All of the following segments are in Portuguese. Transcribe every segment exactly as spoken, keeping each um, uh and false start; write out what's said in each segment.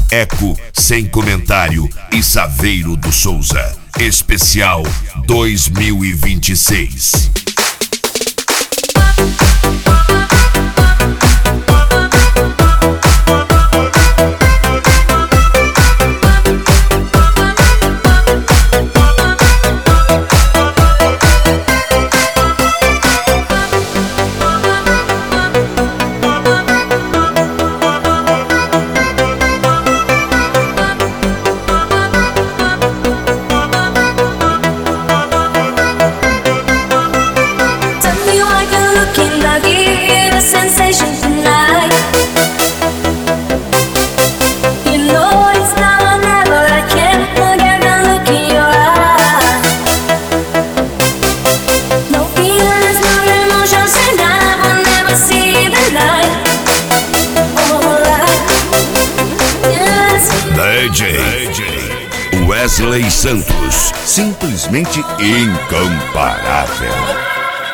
Eco Sem Comentário e Saveiro do Souza. Especial dois mil e vinte e seis. Sensation tonight. You know it's now or never. I can't forget the look in your eye. No feelings, no emotions, and I will never see the light. Oh, light. Yes. D J Wesley Santos, simplesmente incomparável.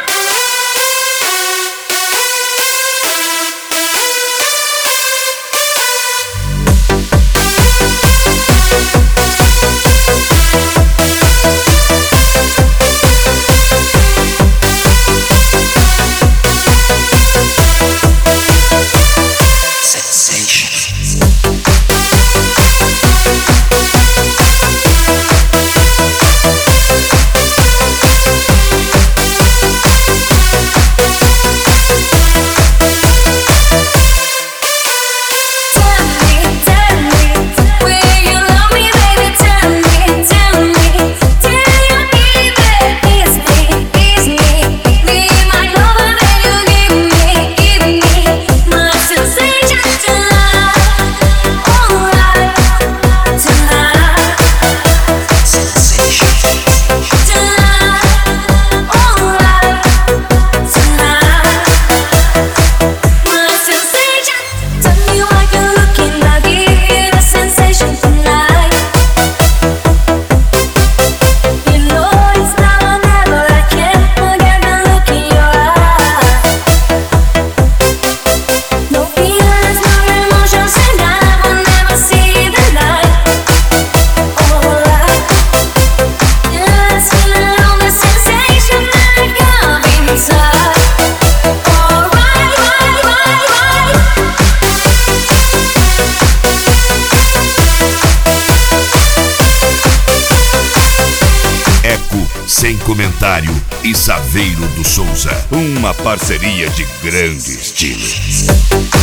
Sem Comentário e Saveiro do Souza. Uma parceria de grande estilo.